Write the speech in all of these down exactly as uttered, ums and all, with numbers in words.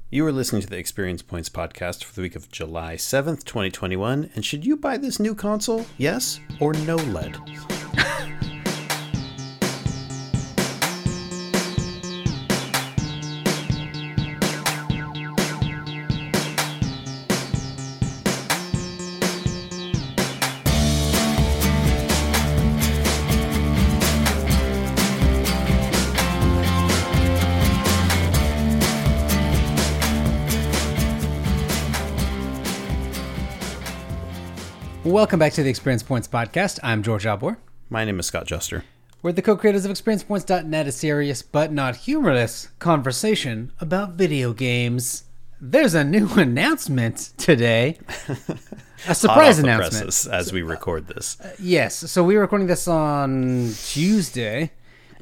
You are listening to the Experience Points podcast for the week of July seventh, twenty twenty-one. And should you buy this new console? Yes or no L E D? Welcome back to the Experience Points podcast. I'm George Albor. My name is Scott Juster. We're the co-creators of Experience Points dot net, a serious but not humorless conversation about video games. There's a new announcement today. A surprise Hot off announcement. The presses as we record this. Uh, yes. So we're recording this on Tuesday.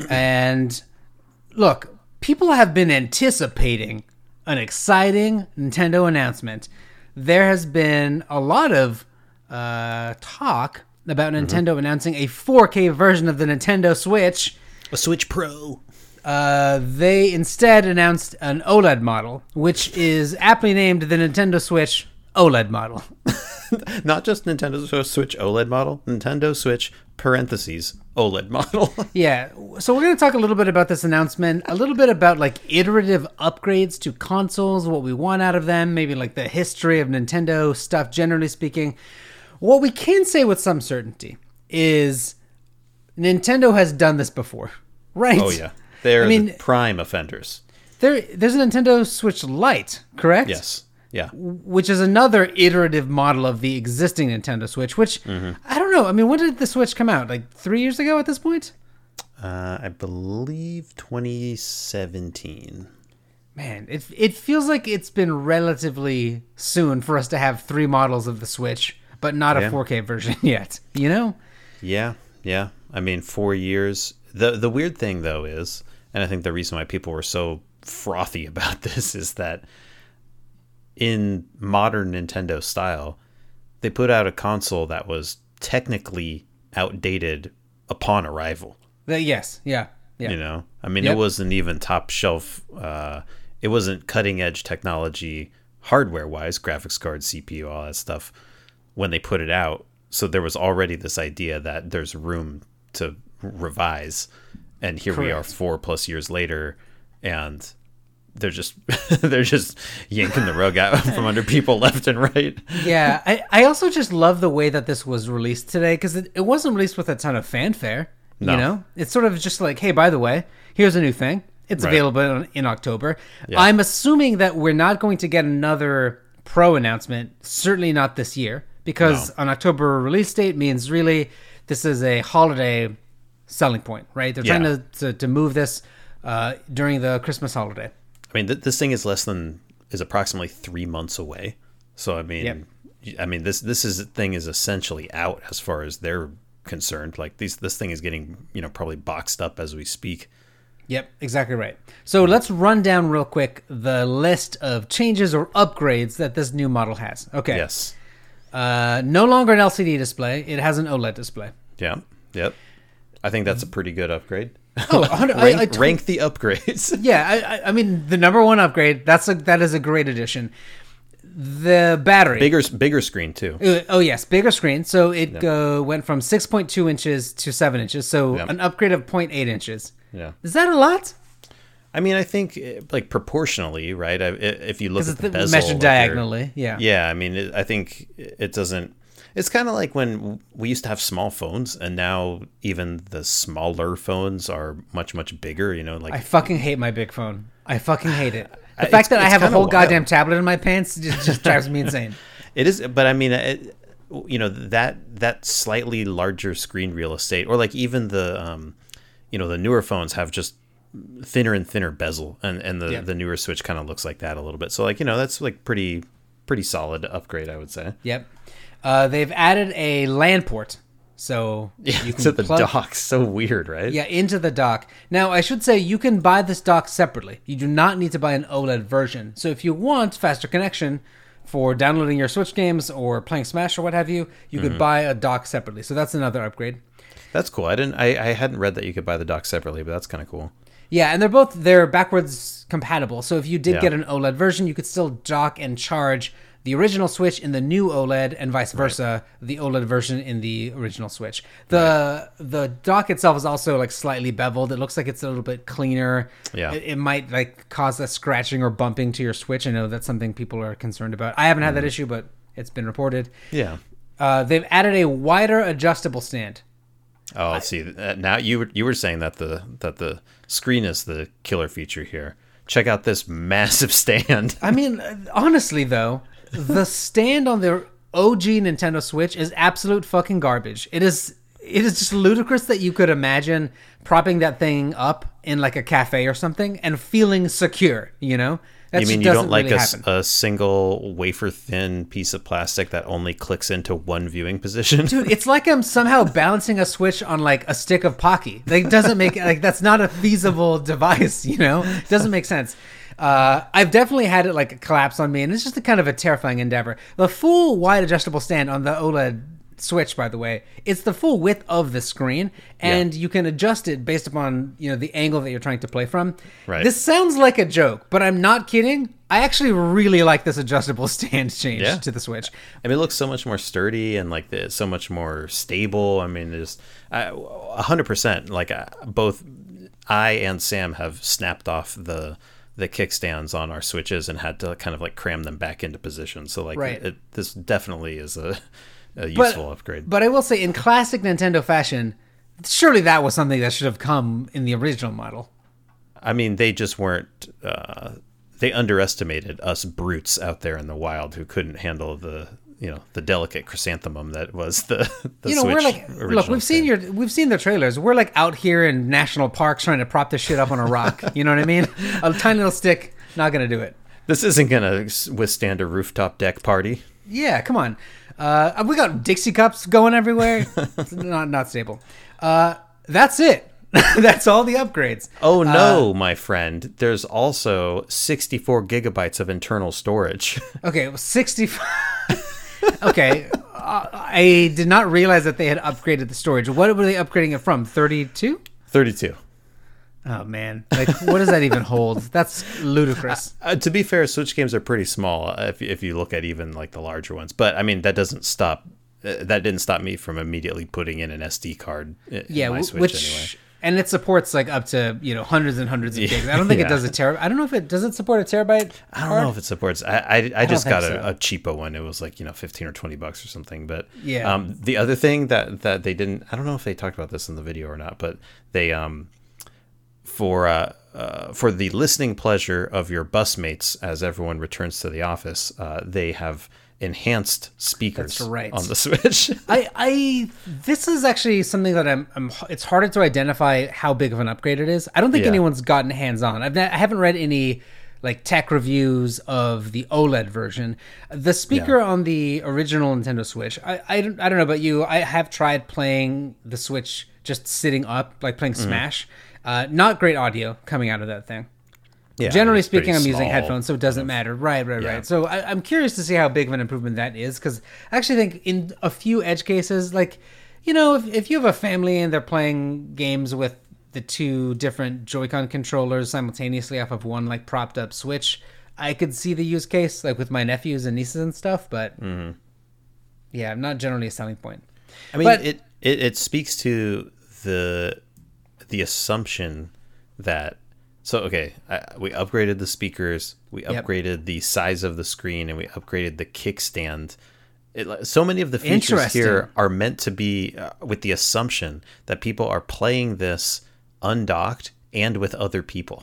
And look, people have been anticipating an exciting Nintendo announcement. There has been a lot of uh, talk about Nintendo mm-hmm. announcing a four K version of the Nintendo Switch. A Switch Pro. Uh, they instead announced an OLED model, which is aptly named the Nintendo Switch OLED model. Not just Nintendo Switch OLED model, Nintendo Switch parentheses OLED model. Yeah, so we're going to talk a little bit about this announcement, a little bit about like iterative upgrades to consoles, what we want out of them, maybe like the history of Nintendo stuff, generally speaking. What we can say with some certainty is Nintendo has done this before, right? Oh, yeah. They're I mean, the prime offenders. There, There's a Nintendo Switch Lite, correct? Yes. Yeah. Which is another iterative model of the existing Nintendo Switch, which, mm-hmm. I don't know. I mean, when did the Switch come out? Like three years ago at this point? Uh, I believe twenty seventeen. Man, it it feels like it's been relatively soon for us to have three models of the Switch, but not yeah. a four K version yet, you know? Yeah, yeah. I mean, four years. The the weird thing, though, is, and I think the reason why people were so frothy about this is that in modern Nintendo style, they put out a console that was technically outdated upon arrival. The, yes, yeah, yeah. You know? I mean, yep. it wasn't even top shelf. Uh, it wasn't cutting edge technology hardware-wise, graphics card, C P U, all that stuff, when they put it out. So there was already this idea that there's room to revise, and here Correct. We are four plus years later, and they're just they're just yanking the rug out from under people left and right. Yeah, I, I also just love the way that this was released today, because it, it wasn't released with a ton of fanfare. No. You know, it's sort of just like, hey, by the way, here's a new thing. It's right. available in, in October. Yeah. I'm assuming that we're not going to get another Pro announcement, certainly not this year, because no. an October release date means really this is a holiday selling point, right? They're yeah. trying to, to, to move this uh, during the Christmas holiday. I mean, th- this thing is less than is approximately three months away. So I mean, yep. I mean this this is thing is essentially out as far as they're concerned. Like these, this thing is getting you know probably boxed up as we speak. Yep, exactly right. So let's run down real quick the list of changes or upgrades that this new model has. Okay. Yes. Uh, no longer an L C D display; it has an OLED display. Yeah. Yep. I think that's a pretty good upgrade. Oh, rank, I, I t- rank the upgrades. Yeah, I, I mean the number one upgrade. That's a that is a great addition. The battery, bigger bigger screen too. Uh, oh yes, bigger screen. So it yep. uh, went from six point two inches to seven inches. So yep. an upgrade of zero point eight inches. Yeah, is that a lot? I mean, I think like proportionally, right? If you look at the bezel, measured diagonally, yeah, yeah. I mean, it, I think it doesn't. It's kind of like when we used to have small phones, and now even the smaller phones are much, much bigger. You know, like I fucking hate my big phone. I fucking hate it. The it's, fact that I have a whole wild. goddamn tablet in my pants just, just drives me insane. It is, but I mean, it, you know, that that slightly larger screen real estate, or like even the, um, you know, the newer phones have just thinner and thinner bezel, and and the, yep. the newer Switch kind of looks like that a little bit. So like you know, that's like pretty pretty solid upgrade, I would say. Yep. Uh, they've added a LAN port, so yeah, you can to the plug, dock. So weird, right? Yeah, into the dock. Now, I should say you can buy this dock separately. You do not need to buy an OLED version. So if you want faster connection for downloading your Switch games or playing Smash or what have you, you mm-hmm. could buy a dock separately. So that's another upgrade. That's cool. I didn't. I, I hadn't read that you could buy the dock separately, but that's kind of cool. Yeah, and they're both they're backwards compatible. So if you did Yeah. get an OLED version, you could still dock and charge the original Switch in the new OLED, and vice versa, right. the OLED version in the original Switch. The right. the dock itself is also like slightly beveled. It looks like it's a little bit cleaner. Yeah, it, it might like cause a scratching or bumping to your Switch. I know that's something people are concerned about. I haven't had mm. that issue, but it's been reported. Yeah, uh, they've added a wider adjustable stand. Oh, I see. Now you were you were saying that the that the screen is the killer feature here. Check out this massive stand. I mean, honestly though, the stand on the O G Nintendo Switch is absolute fucking garbage. It is it is just ludicrous that you could imagine propping that thing up in like a cafe or something and feeling secure, you know? That you mean you don't like really a, a single wafer thin piece of plastic that only clicks into one viewing position? Dude, it's like I'm somehow balancing a Switch on like a stick of Pocky. Like, it doesn't make like that's not a feasible device, you know? It doesn't make sense. Uh, I've definitely had it like collapse on me, and it's just a kind of a terrifying endeavor. The full wide adjustable stand on the OLED Switch, by the way, it's the full width of the screen, and yeah. you can adjust it based upon, you know, the angle that you're trying to play from. Right. This sounds like a joke, but I'm not kidding. I actually really like this adjustable stand change yeah. to the Switch. I mean, it looks so much more sturdy and like the, so much more stable. I mean, it's a hundred percent. Like uh, both I and Sam have snapped off the the kickstands on our Switches and had to kind of like cram them back into position. So like, right. it, it, this definitely is a a useful but, upgrade. But I will say, in classic Nintendo fashion, surely that was something that should have come in the original model. I mean, they just weren't. Uh, they underestimated us brutes out there in the wild who couldn't handle the, you know, the delicate chrysanthemum that was the. the you know, Switch we're like, look, we've seen your, we've seen the trailers. We're like out here in national parks trying to prop this shit up on a rock. You know what I mean? A tiny little stick, not gonna do it. This isn't gonna withstand a rooftop deck party. Yeah, come on. Uh, we got Dixie cups going everywhere. It's not not stable. Uh, that's it. That's all the upgrades. Oh no, uh, my friend. There's also sixty-four gigabytes of internal storage. Okay, sixty-five. Okay, uh, I did not realize that they had upgraded the storage. What were they upgrading it from? thirty-two? thirty-two. Oh man, like what does that even hold? That's ludicrous. Uh, to be fair, Switch games are pretty small if if you look at even like the larger ones. But I mean, that doesn't stop. Uh, that didn't stop me from immediately putting in an S D card. In yeah, my Switch which anyway. And it supports like up to, you know, hundreds and hundreds of gigs. I don't think yeah. it does a terabyte. I don't know if it does it support a terabyte. I don't card? know if it supports. I I, I, I just got a, so. a cheapo one. It was like, you know, fifteen or twenty bucks or something. But yeah. Um, the other thing that that they didn't. I don't know if they talked about this in the video or not. But they um. For uh, uh, for the listening pleasure of your busmates as everyone returns to the office, uh, they have enhanced speakers That's right. on the Switch. I, I this is actually something that I'm, I'm. It's harder to identify how big of an upgrade it is. I don't think yeah. anyone's gotten hands on. I've not, I haven't read any like tech reviews of the OLED version. The speaker yeah. on the original Nintendo Switch. I, I don't I don't know about you. I have tried playing the Switch just sitting up, like playing Smash. Mm. Uh, not great audio coming out of that thing. Yeah, Generally speaking, I'm using headphones, so it doesn't kind of, matter. Right, right, yeah. right. So I, I'm curious to see how big of an improvement that is, because I actually think in a few edge cases, like, you know, if, if you have a family and they're playing games with the two different Joy-Con controllers simultaneously off of one, like, propped up Switch, I could see the use case, like, with my nephews and nieces and stuff, but, mm-hmm. yeah, not generally a selling point. I mean, but, it, it, it speaks to the... the assumption that so okay I, we upgraded the speakers, we upgraded yep. the size of the screen, and we upgraded the kickstand. It, so many of the features here are meant to be uh, with the assumption that people are playing this undocked and with other people.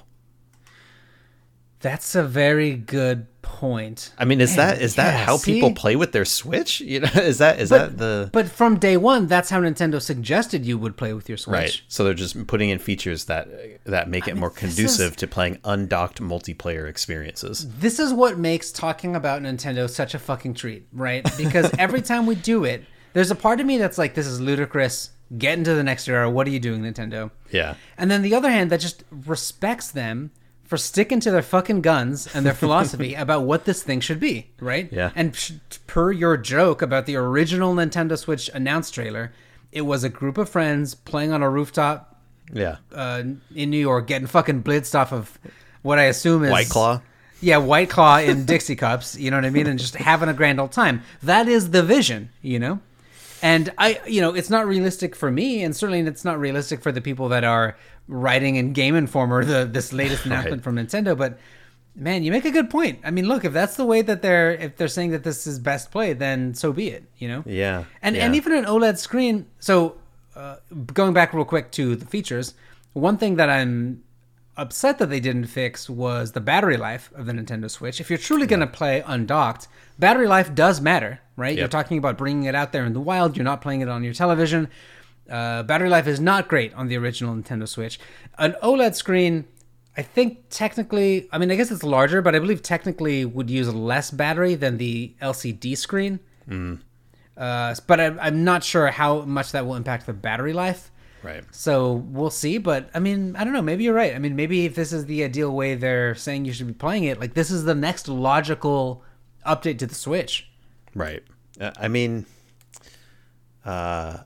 That's a very good point. I mean, is Man, that is yeah, that how see? people play with their Switch? You know, is that is but, that the? But from day one, that's how Nintendo suggested you would play with your Switch. Right. So they're just putting in features that that make it I mean, more conducive is, to playing undocked multiplayer experiences. This is what makes talking about Nintendo such a fucking treat, right? Because every time we do it, there's a part of me that's like, this is ludicrous. Get into the next era. What are you doing, Nintendo? Yeah. And then the other hand, that just respects them for sticking to their fucking guns and their philosophy about what this thing should be, right? Yeah. And sh- per your joke about the original Nintendo Switch announced trailer, it was a group of friends playing on a rooftop yeah. uh, in New York, getting fucking blitzed off of what I assume is White Claw. Yeah, White Claw in Dixie cups, you know what I mean? And just having a grand old time. That is the vision, you know? And I, you know, it's not realistic for me, and certainly it's not realistic for the people that are writing in Game Informer, the this latest announcement right. from Nintendo. But man, you make a good point. I mean, look, if that's the way that they're, if they're saying that this is best played, then so be it, you know? Yeah. And yeah. and even an OLED screen. So uh, going back real quick to the features, one thing that I'm upset that they didn't fix was the battery life of the Nintendo Switch. If you're truly going to play undocked, battery life does matter, right? Yep. You're talking about bringing it out there in the wild. You're not playing it on your television. Uh, battery life is not great on the original Nintendo Switch. An OLED screen, I think technically, I mean, I guess it's larger, but I believe technically would use less battery than the L C D screen. Mm. Uh, but I, I'm not sure how much that will impact the battery life. Right. So we'll see. But I mean, I don't know. Maybe you're right. I mean, maybe if this is the ideal way they're saying you should be playing it, like this is the next logical update to the Switch. Right. Uh, I mean, uh,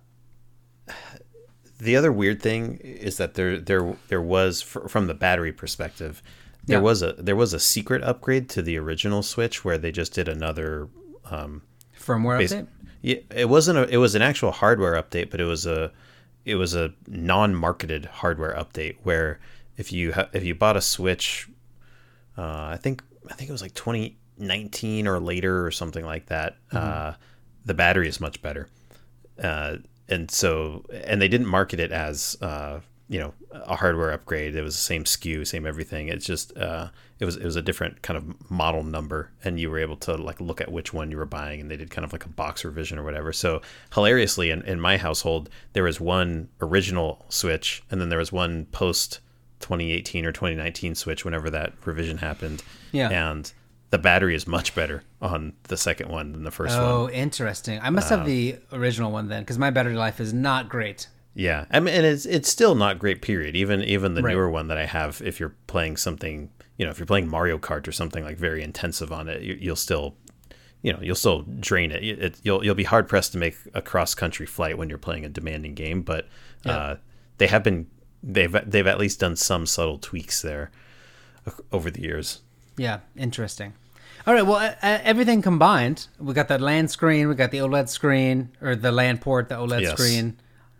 the other weird thing is that there, there, there was from the battery perspective, there yeah. was a there was a secret upgrade to the original Switch where they just did another um, firmware base, update. Yeah, it wasn't a. It was an actual hardware update, but it was a. It was a non-marketed hardware update where if you ha- if you bought a Switch, uh, I think I think it was like twenty nineteen or later or something like that, mm-hmm. uh, the battery is much better, uh, and so and they didn't market it as uh, you know a hardware upgrade. It was the same S K U, same everything. It's just uh, it was it was a different kind of model number, and you were able to like look at which one you were buying, and they did kind of like a box revision or whatever. So hilariously, in, in my household, there was one original Switch, and then there was one post twenty eighteen or twenty nineteen Switch whenever that revision happened. Yeah, and the battery is much better on the second one than the first oh, one. Oh, interesting. I must uh, have the original one then, because my battery life is not great. Yeah, I mean, and it's it's still not great. Period. Even even the right. newer one that I have, if you're playing something, you know, if you're playing Mario Kart or something like very intensive on it, you, you'll still, you know, you'll still drain it. it. You'll you'll be hard pressed to make a cross country flight when you're playing a demanding game. But yeah. uh, they have been they've they've at least done some subtle tweaks there over the years. Yeah, interesting. All right, well, uh, everything combined, we got that LAN screen, we got the OLED screen, or the LAN port, the OLED yes. screen.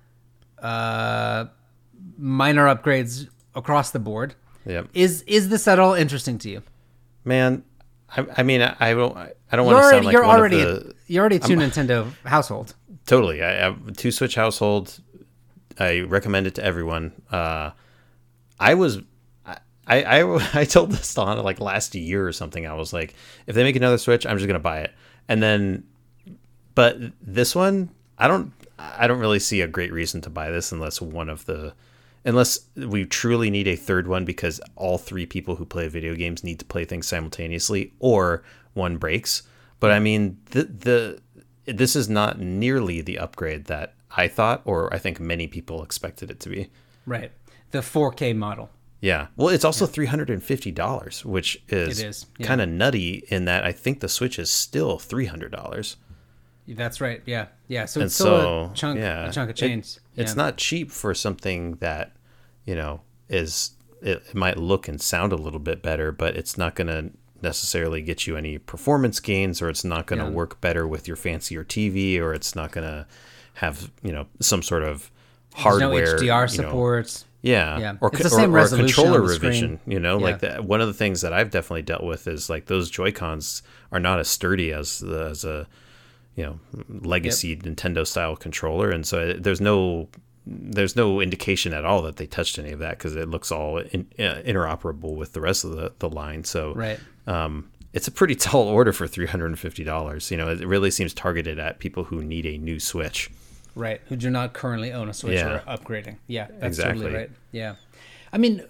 Uh, minor upgrades across the board. Yep. Is is this at all interesting to you? Man, I, I mean, I, I don't, I don't want to sound like you're one already of the. You're already two I'm, Nintendo household. Totally, I have a two Switch household. I recommend it to everyone. Uh, I was. I, I, I told this on like last year or something. I was like, if they make another Switch, I'm just gonna buy it. And then, but this one, I don't, I don't really see a great reason to buy this unless one of the, unless we truly need a third one because all three people who play video games need to play things simultaneously, or one breaks. But I mean, the the this is not nearly the upgrade that I thought, or I think many people expected it to be. Right, the four K model. Yeah. Well, it's also yeah. three hundred fifty dollars, which is, is. Yeah. kind of nutty in that I think the Switch is still three hundred dollars. That's right. Yeah. Yeah. So and it's still so, a chunk, yeah, a chunk of change. It, yeah. It's not cheap for something that, you know, is, it, it might look and sound a little bit better, but it's not going to necessarily get you any performance gains, or it's not going to yeah. work better with your fancier T V, or it's not going to have, you know, some sort of hardware. There's no H D R you know, supports. Yeah. yeah, or it's the same or, resolution or controller on the revision. screen. You know, yeah. like the, one of the things that I've definitely dealt with is like those Joy-Cons are not as sturdy as the, as a, you know, legacy yep. Nintendo style controller, and so there's no there's no indication at all that they touched any of that because it looks all in, uh, interoperable with the rest of the, the line. So right. um, it's a pretty tall order for three hundred fifty dollars. You know, it really seems targeted at people who need a new Switch. Right, who do not currently own a Switch yeah. or are upgrading. Yeah, that's exactly. totally right. Yeah. I mean,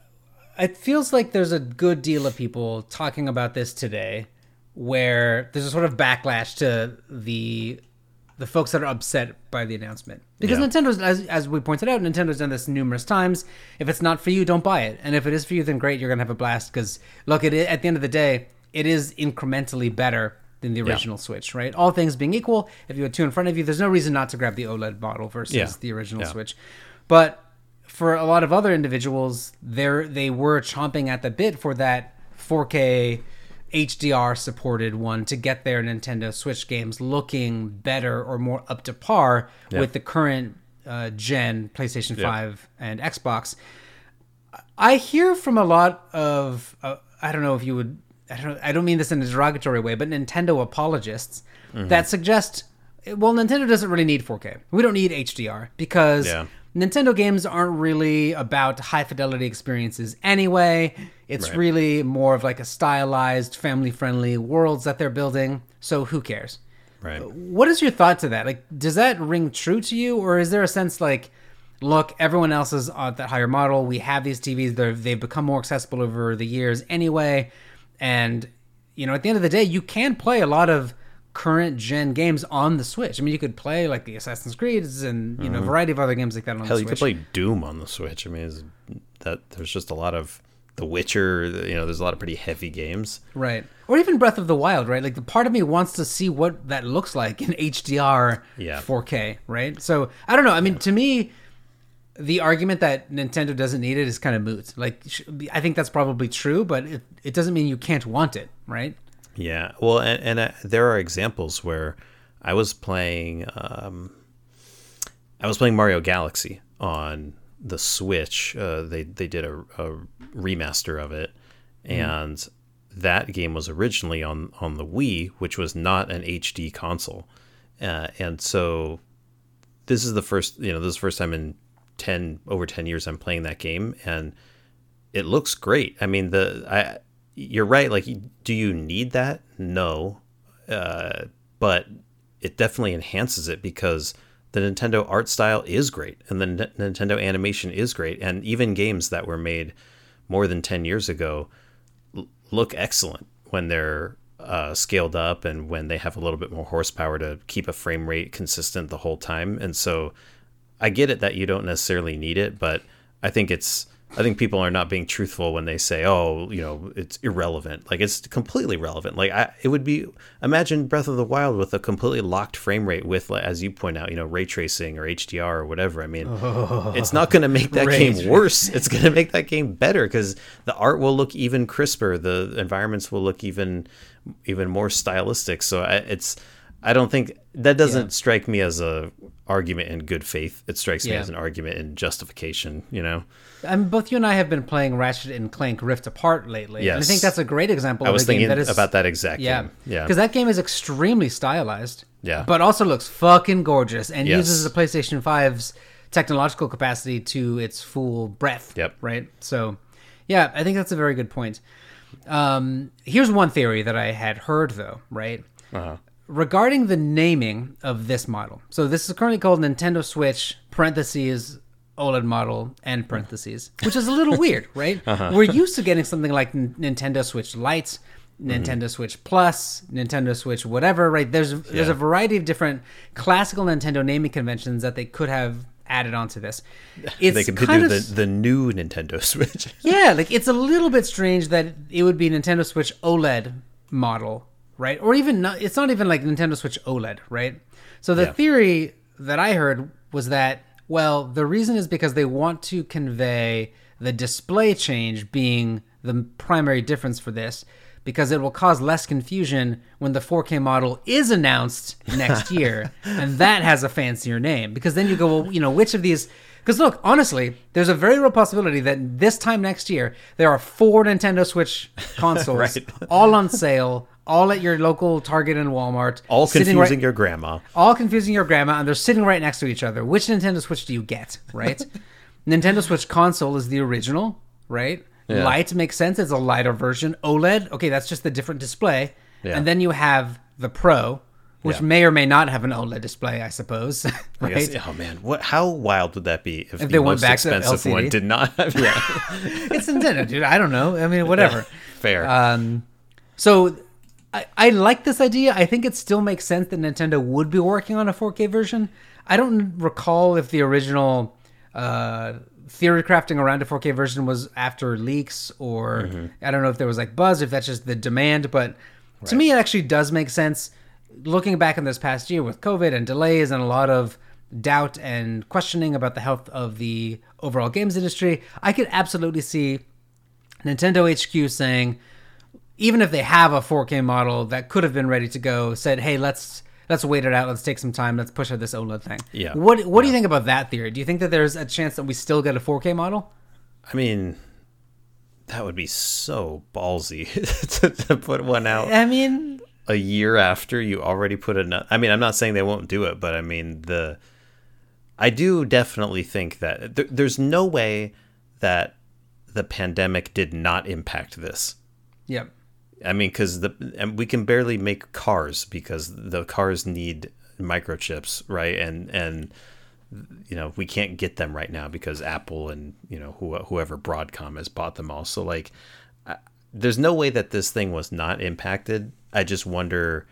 it feels like there's a good deal of people talking about this today where there's a sort of backlash to the the folks that are upset by the announcement. Because yeah. Nintendo's, as, as we pointed out, Nintendo's done this numerous times. If it's not for you, don't buy it. And if it is for you, then great, you're going to have a blast. Because, look, it, at the end of the day, it is incrementally better than the original yeah. Switch, right? All things being equal, if you had two in front of you, there's no reason not to grab the OLED model versus yeah. the original yeah. Switch. But for a lot of other individuals, they they were chomping at the bit for that four K H D R supported one to get their Nintendo Switch games looking better or more up to par yeah. with the current uh, gen PlayStation yeah. five and Xbox. I hear from a lot of uh, I don't know if you would I don't I don't mean this in a derogatory way, but Nintendo apologists mm-hmm. that suggest, well, Nintendo doesn't really need four K. We don't need H D R because yeah. Nintendo games aren't really about high fidelity experiences anyway. It's right. really more of like a stylized, family-friendly worlds that they're building. So who cares? Right. What is your thought to that? Like, does that ring true to you, or is there a sense like, look, everyone else is on that higher model. We have these T Vs. They're, they've become more accessible over the years anyway. And, you know, at the end of the day, you can play a lot of current gen games on the Switch. I mean, you could play like the Assassin's Creeds and, you know, a mm-hmm. variety of other games like that on Hell, the Switch. Hell, you could play Doom on the Switch. I mean, is that there's just a lot of The Witcher, you know, there's a lot of pretty heavy games. Right. Or even Breath of the Wild, right? Like, the part of me wants to see what that looks like in H D R yeah. four K, right? So, I don't know. I mean, yeah. to me, the argument that Nintendo doesn't need it is kind of moot. Like, I think that's probably true, but it, it doesn't mean you can't want it, right? Yeah. Well, and, and uh, there are examples where I was playing, um, I was playing Mario Galaxy on the Switch. Uh, they they did a, a remaster of it, and mm. that game was originally on on the Wii, which was not an H D console, uh, and so this is the first you know this is the first time in ten over ten years I'm playing that game, and it looks great. I mean, the I you're right. Like, do you need that? No, uh, but it definitely enhances it because the Nintendo art style is great, and the N- Nintendo animation is great, and even games that were made more than ten years ago l- look excellent when they're uh, scaled up and when they have a little bit more horsepower to keep a frame rate consistent the whole time. And so I get it that you don't necessarily need it, but I think it's I think people are not being truthful when they say, oh, you know, it's irrelevant. Like, it's completely relevant. Like, I, it would be, imagine Breath of the Wild with a completely locked frame rate with, as you point out, you know, ray tracing or H D R or whatever. I mean, oh, it's not going to make that game worse. It's going to make that game better because the art will look even crisper. The environments will look even, even more stylistic. So I, it's, I don't think, that doesn't yeah. strike me as a argument in good faith. It strikes me yeah. as an argument in justification, you know? I mean, both you and I have been playing Ratchet and Clank Rift Apart lately. Yes. And I think that's a great example I of was a game thinking that is about that exact yeah, game. Yeah. Because that game is extremely stylized. Yeah. But also looks fucking gorgeous and yes. uses the PlayStation five's technological capacity to its full breadth. Yep. Right? So, yeah, I think that's a very good point. Um, here's one theory that I had heard, though, right? Uh-huh. Regarding the naming of this model. So this is currently called Nintendo Switch, parentheses, OLED model, end parentheses, which is a little weird, right? Uh-huh. We're used to getting something like N- Nintendo Switch Lite, Nintendo mm-hmm. Switch Plus, Nintendo Switch whatever, right? There's yeah. there's a variety of different classical Nintendo naming conventions that they could have added onto this. It's they could do of, the, the new Nintendo Switch. yeah, like it's a little bit strange that it would be Nintendo Switch OLED model, right? Or even not, it's not even like Nintendo Switch OLED, right? So the yeah. theory that I heard was that, well, the reason is because they want to convey the display change being the primary difference for this, because it will cause less confusion when the four K model is announced next year, and that has a fancier name. Because then you go, well, you know, which of these... Because look, honestly, there's a very real possibility that this time next year, there are four Nintendo Switch consoles right. all on sale, all at your local Target and Walmart. All confusing right, your grandma. All confusing your grandma, and they're sitting right next to each other. Which Nintendo Switch do you get, right? Nintendo Switch console is the original, right? Yeah. Lite makes sense. It's a lighter version. OLED, okay, that's just the different display. Yeah. And then you have the Pro, which yeah. may or may not have an OLED display, I suppose. Right? I guess, oh man, what? How wild would that be if, if the they went most back expensive to L C D? One did not have? Yeah, it's Nintendo, dude. I don't know. I mean, whatever. Yeah, fair. Um, so I, I like this idea. I think it still makes sense that Nintendo would be working on a four K version. I don't recall if the original uh, theory crafting around a four K version was after leaks, or mm-hmm. I don't know if there was like buzz, if that's just the demand. But to right. me, it actually does make sense. Looking back in this past year with COVID and delays and a lot of doubt and questioning about the health of the overall games industry, I could absolutely see Nintendo H Q saying, even if they have a four K model that could have been ready to go, said, hey, let's let's wait it out. Let's take some time. Let's push out this OLED thing. Yeah. What What yeah. do you think about that theory? Do you think that there's a chance that we still get a four K model? I mean, that would be so ballsy to, to put one out. I mean, a year after you already put another. I mean, I'm not saying they won't do it, but I mean, the. I do definitely think that th- there's no way that the pandemic did not impact this. Yep. I mean, because the and we can barely make cars because the cars need microchips, right? And and you know we can't get them right now because Apple and you know who, whoever Broadcom has bought them all. So like, I, there's no way that this thing was not impacted. I just wonder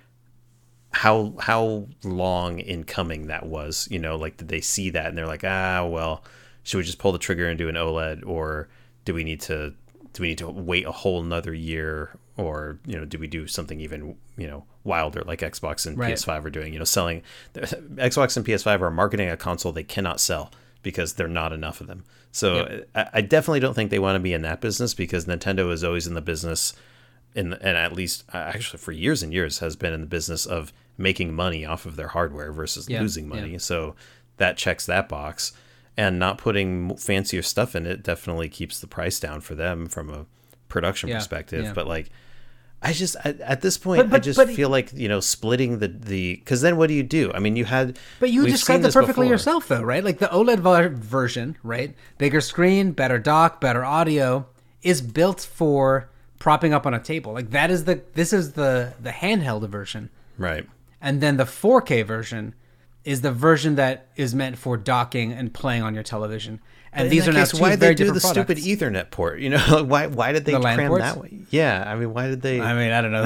how how long in coming that was. You know, like did they see that and they're like, ah, well, should we just pull the trigger and do an OLED, or do we need to do we need to wait a whole another year? Or, you know, do we do something even, you know, wilder like Xbox and right. P S five are doing, you know, selling Xbox and P S five are marketing a console they cannot sell because there are not enough of them. So yep. I, I definitely don't think they want to be in that business because Nintendo is always in the business in, and at least actually for years and years has been in the business of making money off of their hardware versus yeah. losing money. Yeah. So that checks that box, and not putting fancier stuff in it definitely keeps the price down for them from a production yeah. perspective. Yeah. But like, I just at, at this point but, but, I just but, feel like you know splitting the the because then what do you do? I mean, you had but you described it perfectly before. yourself though, right? Like the OLED version, right? Bigger screen, better dock, better audio is built for propping up on a table. Like that is the this is the the handheld version, right? And then the four K version is the version that is meant for docking and playing on your television. And these are now two why very they do the products. stupid Ethernet port? You know, why why did they the cram ports? that way? Yeah, I mean, why did they? I mean, I don't know.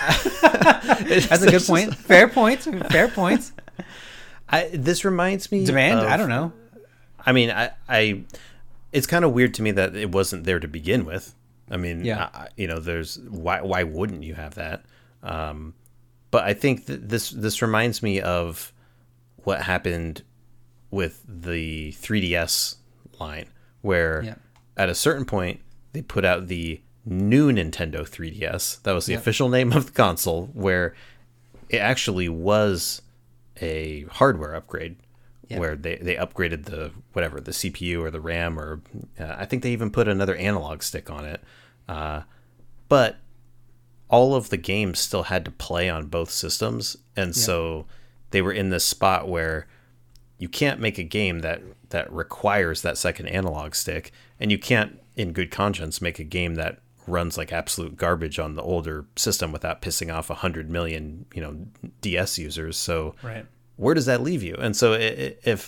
That's a good point. Fair point. Fair points. I this reminds me demand. Of, I don't know. I mean, I, I it's kind of weird to me that it wasn't there to begin with. I mean, yeah. I, you know, there's why why wouldn't you have that? Um, but I think that this this reminds me of what happened with the three D S line, where yeah. at a certain point they put out the new Nintendo three D S. That was the yep. official name of the console, where it actually was a hardware upgrade, yep. where they, they upgraded the whatever the C P U or the RAM, or uh, I think they even put another analog stick on it. Uh, but all of the games still had to play on both systems, and yep. so they were in this spot where you can't make a game that that requires that second analog stick, and you can't in good conscience make a game that runs like absolute garbage on the older system without pissing off a hundred million you know D S users. So right. where does that leave you? And so if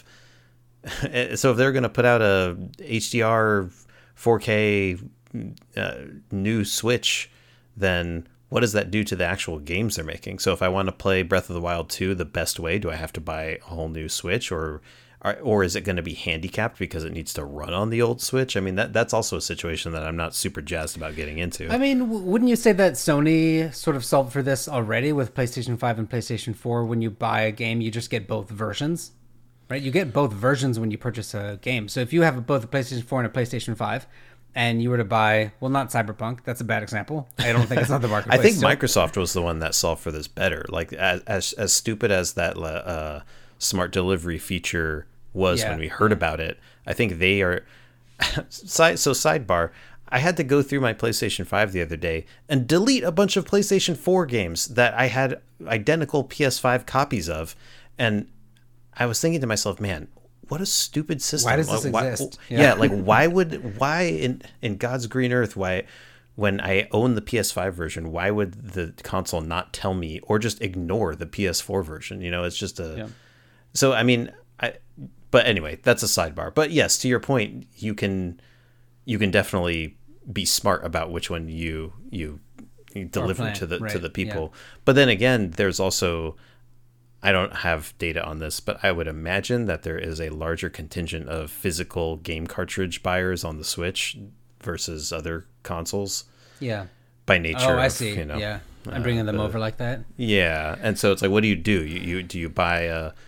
so if they're going to put out a H D R four K uh, new Switch, then what does that do to the actual games they're making? So if I want to play Breath of the Wild two the best way, do I have to buy a whole new Switch, or or is it going to be handicapped because it needs to run on the old Switch? I mean, that that's also a situation that I'm not super jazzed about getting into. I mean, w- wouldn't you say that Sony sort of solved for this already with PlayStation five and PlayStation four? When you buy a game, you just get both versions, right? You get both versions when you purchase a game. So if you have both a PlayStation four and a PlayStation five, and you were to buy, well, not Cyberpunk, that's a bad example. I don't think it's not the marketplace. I think so. Microsoft was the one that solved for this better. Like as as, as stupid as that uh, smart delivery feature was yeah. when we heard about it, I think they are. side so sidebar. I had to go through my PlayStation five the other day and delete a bunch of PlayStation four games that I had identical P S five copies of, and I was thinking to myself, man, what a stupid system. Why does this why, exist? Yeah. yeah, like why would why in in God's green earth why when I own the P S five version, why would the console not tell me or just ignore the P S four version? You know, it's just a yeah. So I mean, I but anyway, that's a sidebar. But yes, to your point, you can you can definitely be smart about which one you you, you deliver to the right. to the people. Yeah. But then again, there's also I don't have data on this, but I would imagine that there is a larger contingent of physical game cartridge buyers on the Switch versus other consoles. Yeah. By nature. Oh, I of, see. You know, yeah. I'm bringing them uh, the, over like that. Yeah. And so it's like, what do you do? You, you do you buy a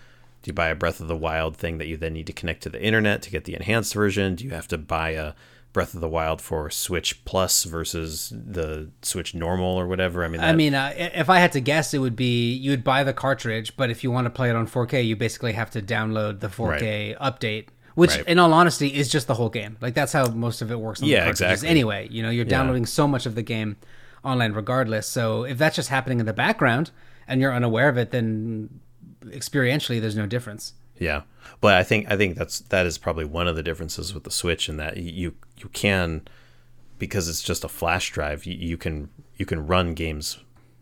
Do you buy a Breath of the Wild thing that you then need to connect to the internet to get the enhanced version? Do you have to buy a Breath of the Wild for Switch Plus versus the Switch normal or whatever? I mean, that... I mean, uh, if I had to guess, it would be you would buy the cartridge, but if you want to play it on four K, you basically have to download the four K right. update, which, right. in all honesty, is just the whole game. Like that's how most of it works on yeah, the cartridges. Exactly. Anyway, you know, you're downloading yeah. so much of the game online regardless. So if that's just happening in the background and you're unaware of it, then experientially, there's no difference. Yeah, but I think I think that's that is probably one of the differences with the Switch in that you you can, because it's just a flash drive, you, you can you can run games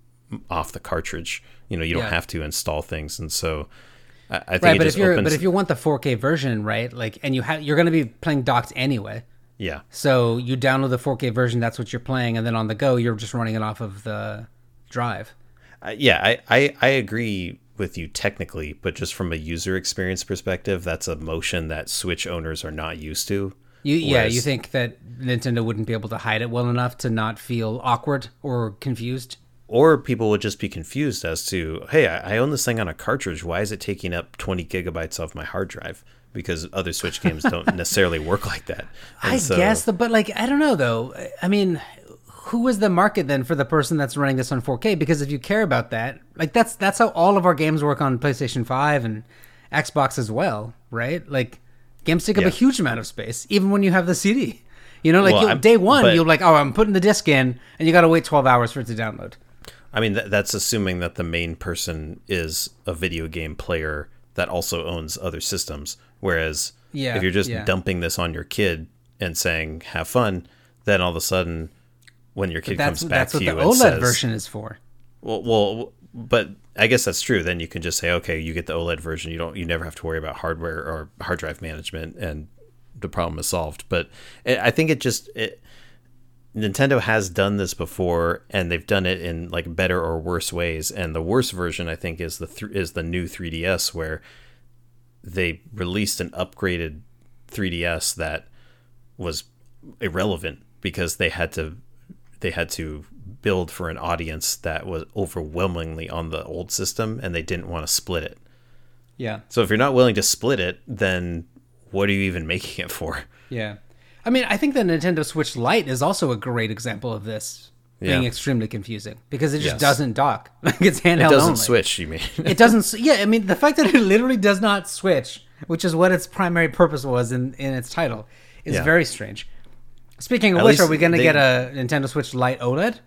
off the cartridge. You know, you don't yeah. have to install things, and so I, I think right. it But just if you're opens... but if you want the four K version, right? Like, and you have you're going to be playing docked anyway. Yeah. So you download the four K version, that's what you're playing, and then on the go, you're just running it off of the drive. Uh, yeah, I, I I agree with you technically, but just from a user experience perspective, that's a motion that Switch owners are not used to. You, yeah, Whereas, you think that Nintendo wouldn't be able to hide it well enough to not feel awkward or confused? Or people would just be confused as to, hey, I, I own this thing on a cartridge. Why is it taking up twenty gigabytes off my hard drive? Because other Switch games don't necessarily work like that. And I so, guess, the, but like, I don't know though. I mean... who is the market then for the person that's running this on four K? Because if you care about that, like that's that's how all of our games work on PlayStation five and Xbox as well, right? Like games take up yeah. a huge amount of space, even when you have the C D. You know, like well, you, day one, but, you're like, oh, I'm putting the disc in, and you got to wait twelve hours for it to download. I mean, th- that's assuming that the main person is a video game player that also owns other systems. Whereas yeah, if you're just yeah. dumping this on your kid and saying, have fun, then all of a sudden... when your kid comes back to you and says... That's what the OLED version is for. Well, well, but I guess that's true. Then you can just say, okay, you get the OLED version. You don't, you never have to worry about hardware or hard drive management, and the problem is solved. But I think it just... It, Nintendo has done this before, and they've done it in like better or worse ways. And the worst version, I think, is the th- is the new three D S, where they released an upgraded three D S that was irrelevant because they had to... they had to build for an audience that was overwhelmingly on the old system, and they didn't want to split it. Yeah. So if you're not willing to split it, then what are you even making it for? Yeah. I mean, I think the Nintendo Switch Lite is also a great example of this being yeah. extremely confusing because it just yes. doesn't dock. Like it's handheld only. It doesn't only. switch, you mean? It doesn't. Yeah, I mean, the fact that it literally does not switch, which is what its primary purpose was in, in its title, is yeah. very strange. Speaking of At which, are we going to get a Nintendo Switch Lite OLED?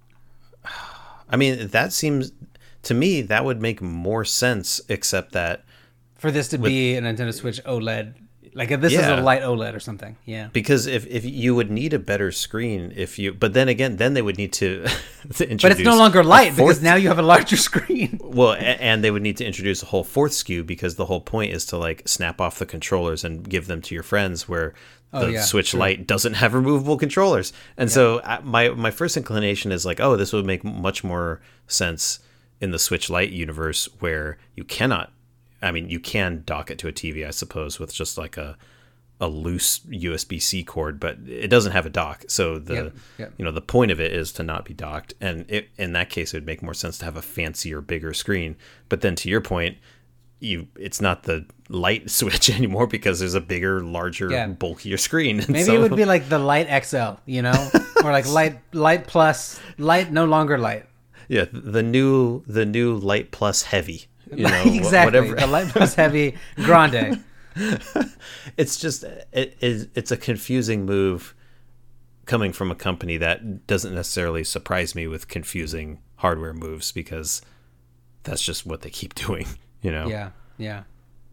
I mean, that seems... to me, that would make more sense, except that... for this to with, be a Nintendo Switch OLED... like if this yeah. is a light OLED or something, yeah. Because if, if you would need a better screen if you... but then again, then they would need to, to introduce... but it's no longer light because now you have a larger screen. Well, and they would need to introduce a whole fourth S K U because the whole point is to like snap off the controllers and give them to your friends, where the oh, yeah, Switch true. Lite doesn't have removable controllers. And yeah. so my my first inclination is like, oh, this would make much more sense in the Switch Lite universe where you cannot... I mean, you can dock it to a T V, I suppose, with just like a a loose U S B C cord, but it doesn't have a dock. So the yep, yep. you know the point of it is to not be docked, and it, in that case, it would make more sense to have a fancier, bigger screen. But then, to your point, you it's not the light Switch anymore because there's a bigger, larger, yeah. bulkier screen. And maybe so, it would be like the Light X L, you know, or like Light Light Plus, Light no longer light. Yeah, the new the new Light Plus Heavy. You know, exactly. Whatever. The Light Plus Heavy Grande. It's just it, it, it's a confusing move coming from a company that doesn't necessarily surprise me with confusing hardware moves, because that's just what they keep doing, you know. Yeah, yeah.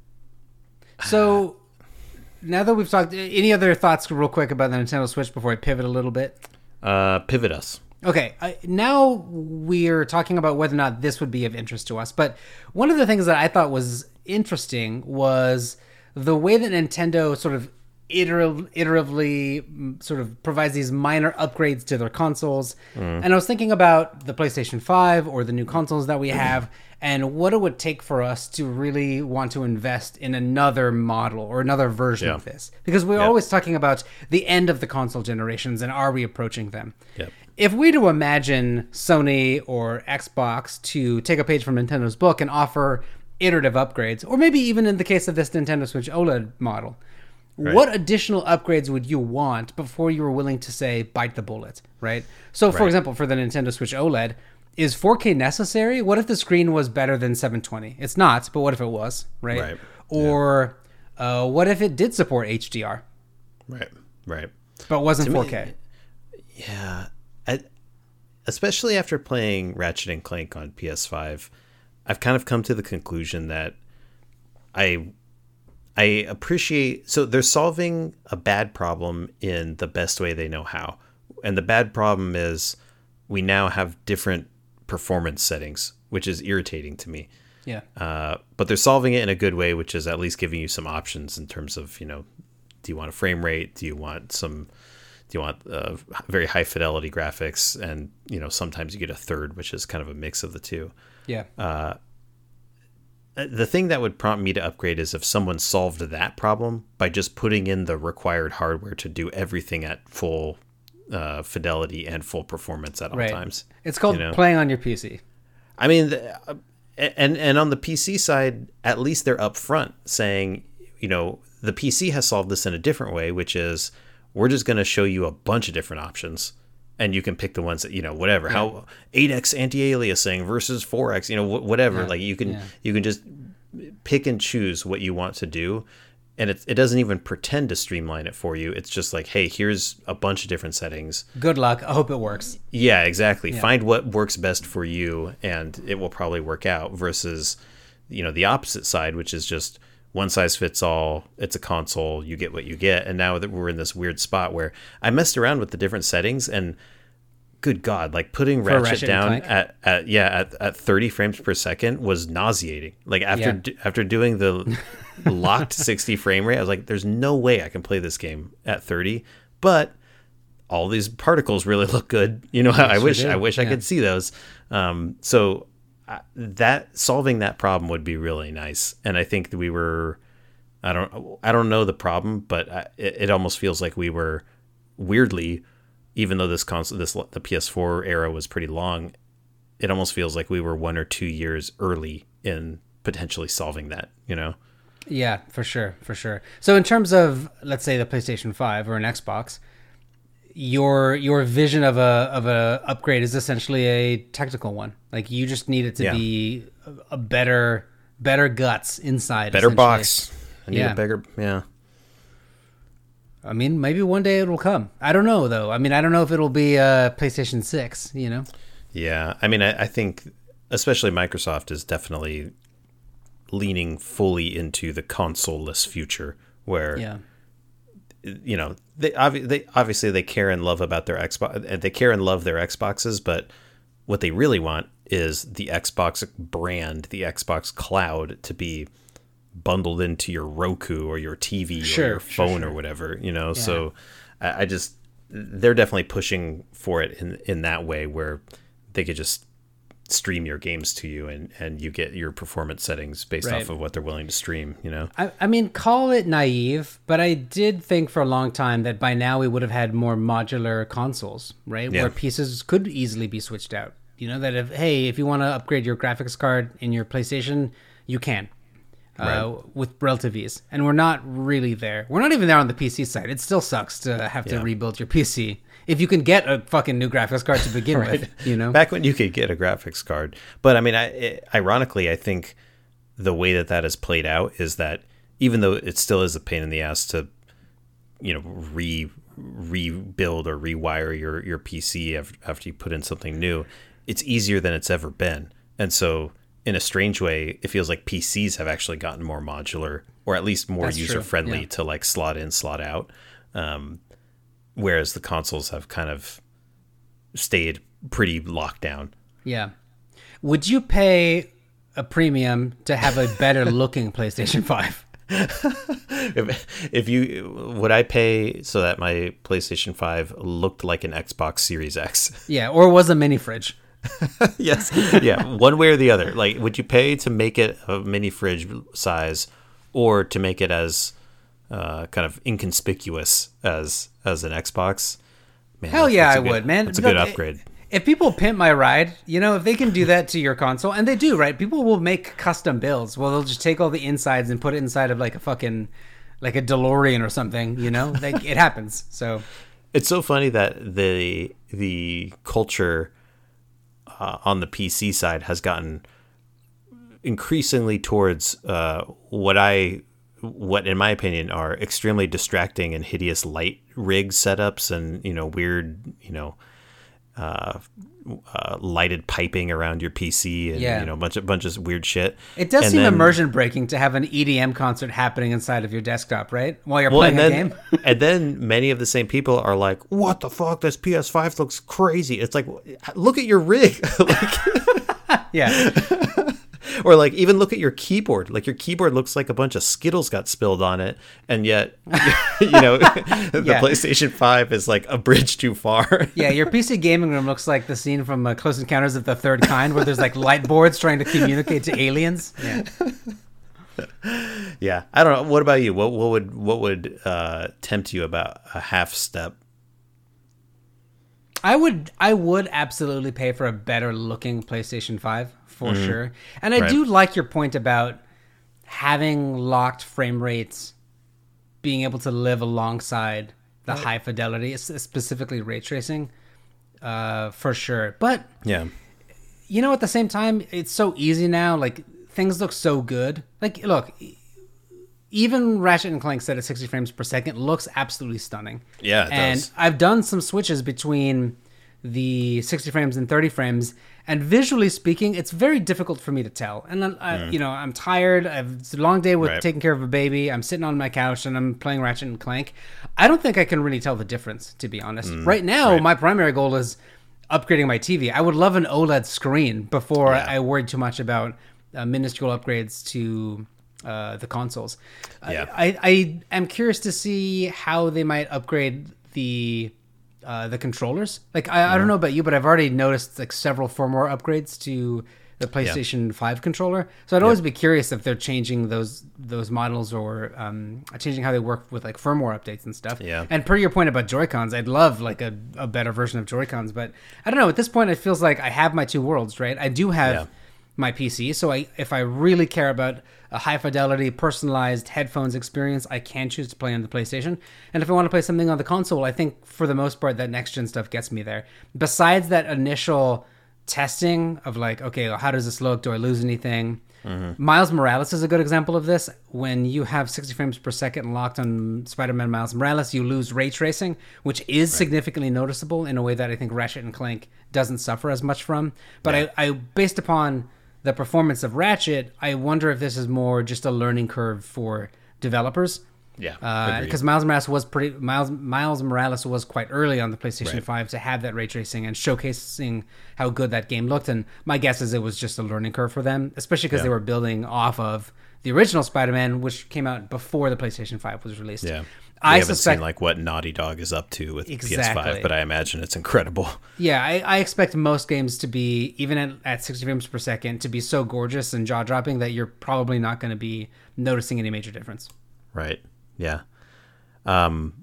So now that we've talked, any other thoughts real quick about the Nintendo Switch before I pivot a little bit? Uh, pivot us. Okay, I, now we're talking about whether or not this would be of interest to us. But one of the things that I thought was interesting was the way that Nintendo sort of iterative, iteratively sort of provides these minor upgrades to their consoles. Mm. And I was thinking about the PlayStation five or the new consoles that we have and what it would take for us to really want to invest in another model or another version yeah. of this. Because we're yep. always talking about the end of the console generations and are we approaching them? Yep. If we to imagine Sony or Xbox to take a page from Nintendo's book and offer iterative upgrades, or maybe even in the case of this Nintendo Switch OLED model, right. what additional upgrades would you want before you were willing to say bite the bullet, right? So, for right. example, for the Nintendo Switch OLED, is four K necessary? What if the screen was better than seven twenty? It's not, but what if it was, right? right. Or yeah. uh, what if it did support H D R? Right, right. But wasn't to four K. Me, yeah. I, especially after playing Ratchet and Clank on P S five, I've kind of come to the conclusion that I I appreciate... So they're solving a bad problem in the best way they know how. And the bad problem is we now have different performance settings, which is irritating to me. Yeah. Uh, but they're solving it in a good way, which is at least giving you some options in terms of, you know, do you want a frame rate? Do you want some... Do you want uh, very high fidelity graphics? And, you know, sometimes you get a third, which is kind of a mix of the two. Yeah. Uh, the thing that would prompt me to upgrade is if someone solved that problem by just putting in the required hardware to do everything at full uh, fidelity and full performance at all right. times. It's called you know? playing on your P C. I mean, the, and and on the P C side, at least they're upfront saying, you know, the P C has solved this in a different way, which is, we're just going to show you a bunch of different options and you can pick the ones that, you know, whatever, yeah. how eight X anti-aliasing versus four X, you know, wh- whatever. Yeah. Like you can, yeah. you can just pick and choose what you want to do. And it, it doesn't even pretend to streamline it for you. It's just like, hey, here's a bunch of different settings. Good luck. I hope it works. Yeah, exactly. Yeah. Find what works best for you and it will probably work out versus, you know, the opposite side, which is just, one size fits all. It's a console. You get what you get. And now that we're in this weird spot where I messed around with the different settings and good God, like putting Ratchet, Ratchet down at, at, yeah, at, at thirty frames per second was nauseating. Like after, yeah. d- after doing the locked sixty frame rate, I was like, there's no way I can play this game at thirty, but all these particles really look good. You know, I, I wish, I wish yeah. I could see those. Um, so that solving that problem would be really nice. And I think that we were, I don't, I don't know the problem, but it, it almost feels like we were weirdly, even though this console, this, the P S four era was pretty long, it almost feels like we were one or two years early in potentially solving that, you know? Yeah, for sure. For sure. So in terms of, let's say the PlayStation five or an Xbox, your your vision of a of a upgrade is essentially a technical one. Like you just need it to yeah. be a, a better better guts inside, better box. I need yeah. a bigger yeah. I mean, maybe one day it'll come. I don't know though. I mean, I don't know if it'll be a PlayStation six. You know. Yeah, I mean, I, I think especially Microsoft is definitely leaning fully into the console-less future, where yeah. you know, they, obvi- they obviously they care and love about their Xbox. They care and love their Xboxes, but what they really want is the Xbox brand, the Xbox cloud, to be bundled into your Roku or your T V sure, or your phone sure, sure. or whatever. You know, yeah. so I, I just they're definitely pushing for it in in that way where they could just stream your games to you and, and you get your performance settings based right. off of what they're willing to stream, you know? I, I mean, call it naive, but I did think for a long time that by now we would have had more modular consoles, right? Yeah. Where pieces could easily be switched out. You know, that if, hey, if you want to upgrade your graphics card in your PlayStation, you can. Right. Uh, with relative ease. And we're not really there. We're not even there on the P C side. It still sucks to have to yeah. rebuild your P C. If you can get a fucking new graphics card to begin right. with, you know? Back when you could get a graphics card. But I mean, I, it, ironically, I think the way that that has played out is that even though it still is a pain in the ass to, you know, re rebuild or rewire your, your P C after, after you put in something new, it's easier than it's ever been. And so in a strange way, it feels like P Cs have actually gotten more modular or at least more That's user friendly yeah. to like slot in, slot out. Um, Whereas the consoles have kind of stayed pretty locked down. Yeah. Would you pay a premium to have a better looking PlayStation five? if, if you would I pay so that my PlayStation five looked like an Xbox Series X? Yeah, or was a mini fridge. Yes. Yeah, one way or the other. Like, would you pay to make it a mini fridge size or to make it as Uh, kind of inconspicuous as as an Xbox? Man, Hell yeah, I good, would, man. That's a Look, good upgrade. if people pimp my ride, you know, if they can do that to your console, and they do, right? People will make custom builds. Well, they'll just take all the insides and put it inside of like a fucking, like a DeLorean or something, you know? Like, it happens. So it's so funny that the the culture uh, on the P C side has gotten increasingly towards uh, what I, what in my opinion are extremely distracting and hideous light rig setups, and you know weird, you know, uh, uh, lighted piping around your P C, and yeah. you know, a bunch of bunch of weird shit. It does and seem then, immersion breaking to have an E D M concert happening inside of your desktop, right? While you're well, playing and a then, game. And then many of the same people are like, "What the fuck? This P S five looks crazy." It's like, look at your rig. Like, yeah. Or like even look at your keyboard. Like your keyboard looks like a bunch of Skittles got spilled on it, and yet you know the Yeah. PlayStation five is like a bridge too far. Yeah, your P C gaming room looks like the scene from uh, Close Encounters of the Third Kind, where there's like light boards trying to communicate to aliens. Yeah. Yeah, I don't know. What about you? What what would what would uh, tempt you about a half step? I would I would absolutely pay for a better looking PlayStation five for mm-hmm. sure. And I right. do like your point about having locked frame rates being able to live alongside the high fidelity, specifically ray tracing, uh, for sure. But yeah, you know, at the same time, it's so easy now. Like things look so good. Like look, even Ratchet and Clank set at sixty frames per second looks absolutely stunning. Yeah, it and does. I've done some switches between the sixty frames and thirty frames, and visually speaking, it's very difficult for me to tell. And then, I, mm. you know, I'm tired. I've, it's a long day with right. taking care of a baby. I'm sitting on my couch and I'm playing Ratchet and Clank. I don't think I can really tell the difference, to be honest. Mm, right now, right. my primary goal is upgrading my T V. I would love an OLED screen before yeah. I worried too much about uh, minuscule upgrades to uh, the consoles. Yeah. I, I am curious to see how they might upgrade the uh, the controllers. Like I, yeah. I don't know about you, but I've already noticed like several firmware upgrades to the PlayStation yeah. five controller. So I'd always yep. be curious if they're changing those those models or um, changing how they work with like firmware updates and stuff. Yeah. And per your point about Joy-Cons, I'd love like a, a better version of Joy-Cons, but I don't know. At this point, it feels like I have my two worlds, right? I do have. Yeah. my P C, so I if I really care about a high fidelity personalized headphones experience, I can choose to play on the PlayStation. And if I want to play something on the console, I think for the most part that next gen stuff gets me there. Besides that initial testing of like, okay, how does this look? Do I lose anything? Mm-hmm. Miles Morales is a good example of this. When you have sixty frames per second locked on Spider-Man Miles Morales, you lose ray tracing, which is right. significantly noticeable in a way that I think Ratchet and Clank doesn't suffer as much from. But yeah. I, I based upon the performance of Ratchet, I wonder if this is more just a learning curve for developers. Yeah, because uh, Miles Morales was pretty Miles Miles Morales was quite early on the PlayStation right. five to have that ray tracing and showcasing how good that game looked. And my guess is it was just a learning curve for them, especially because yeah. they were building off of the original Spider-Man, which came out before the PlayStation five was released. Yeah. I haven't suspect, seen like what Naughty Dog is up to with exactly. P S five, but I imagine it's incredible. Yeah, I, I expect most games to be, even at, at sixty frames per second, to be so gorgeous and jaw-dropping that you're probably not going to be noticing any major difference. Right. Yeah. Um,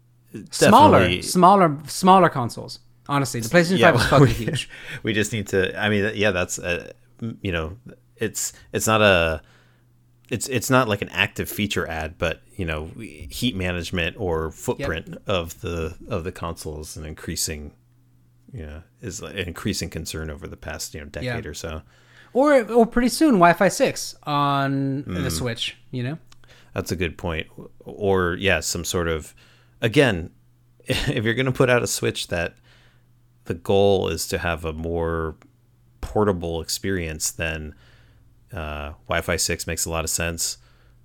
smaller, smaller, smaller consoles. Honestly, the PlayStation yeah, five is fucking we, huge. We just need to. I mean, yeah, that's uh, you know, it's it's not a. It's it's not like an active feature ad, but you know, heat management or footprint yep. of the of the console is an increasing, yeah, you know, is an increasing concern over the past you know decade yeah. or so. Or or pretty soon, Wi-Fi six on mm. the Switch. You know, that's a good point. Or yeah, some sort of, again, if you're going to put out a Switch that the goal is to have a more portable experience, then Uh, Wi-Fi six makes a lot of sense.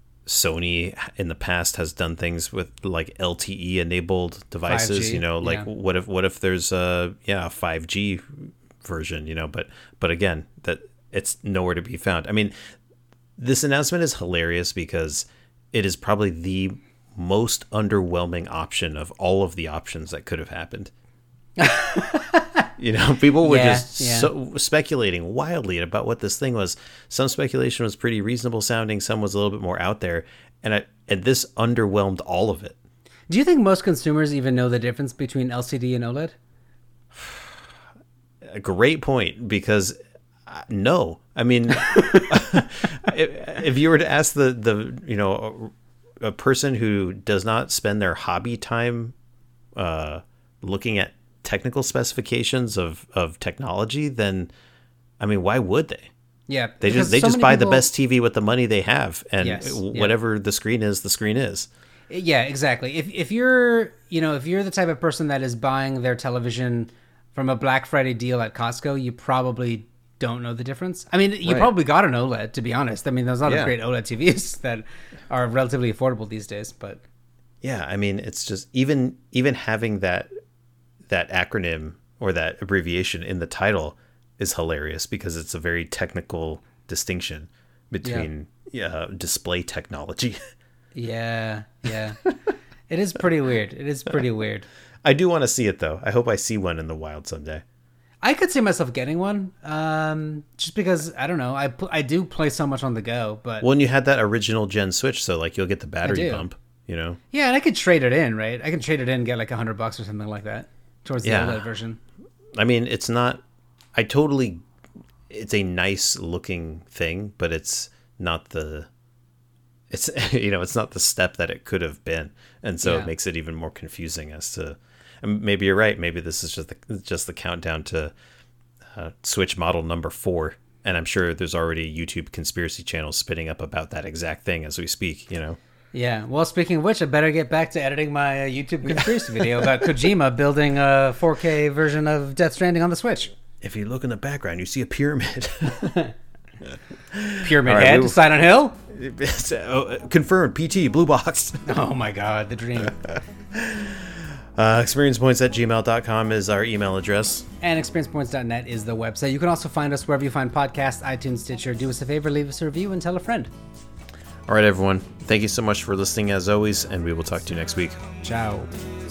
Sony in the past has done things with like L T E enabled devices, five G, you know, like yeah. what if what if there's a yeah, a five G version, you know, but but again, that it's nowhere to be found. I mean, this announcement is hilarious because it is probably the most underwhelming option of all of the options that could have happened. You know, people were yeah, just yeah. so speculating wildly about what this thing was. Some speculation was pretty reasonable sounding. Some was a little bit more out there. And I, and this underwhelmed all of it. Do you think most consumers even know the difference between L C D and OLED? a great point because uh, no, I mean, if, if you were to ask the, the, you know, a, a person who does not spend their hobby time uh, looking at technical specifications of, of technology, then, I mean, why would they? Yeah. They just, they so just buy people... the best T V with the money they have. And yes, whatever yeah. the screen is, the screen is. Yeah, exactly. If if you're, you know, if you're the type of person that is buying their television from a Black Friday deal at Costco, you probably don't know the difference. I mean, you right. probably got an OLED, to be honest. I mean, there's a lot yeah. of great OLED T Vs that are relatively affordable these days, but yeah, I mean, it's just even even having that that acronym or that abbreviation in the title is hilarious because it's a very technical distinction between yeah. uh, display technology. Yeah, yeah. It is pretty weird. It is pretty weird. I do want to see it, though. I hope I see one in the wild someday. I could see myself getting one, um, just because, I don't know, I pl- I do play so much on the go, but... Well, and you had that original gen Switch, so, like, you'll get the battery bump, you know? Yeah, and I could trade it in, right? I can trade it in and get, like, a hundred bucks or something like that towards the yeah. OLED version. I mean, it's not... I totally... It's a nice-looking thing, but it's not the... It's, you know, it's not the step that it could have been. And so yeah. it makes it even more confusing as to, and maybe you're right. Maybe this is just the, just the countdown to uh, Switch model number four. And I'm sure there's already YouTube conspiracy channels spinning up about that exact thing as we speak, you know? Yeah. Well, speaking of which, I better get back to editing my uh, YouTube conspiracy video about Kojima building a four K version of Death Stranding on the Switch. If you look in the background, you see a pyramid. Pyramid right, Head, we... Silent Hill. uh, confirmed. P T, blue box. Oh my god, the dream. uh, experience points at gmail dot com is our email address. And experience points dot net is the website. You can also find us wherever you find podcasts, iTunes, Stitcher. Do us a favor, leave us a review, and tell a friend. All right, everyone. Thank you so much for listening, as always, and we will talk to you next week. Ciao.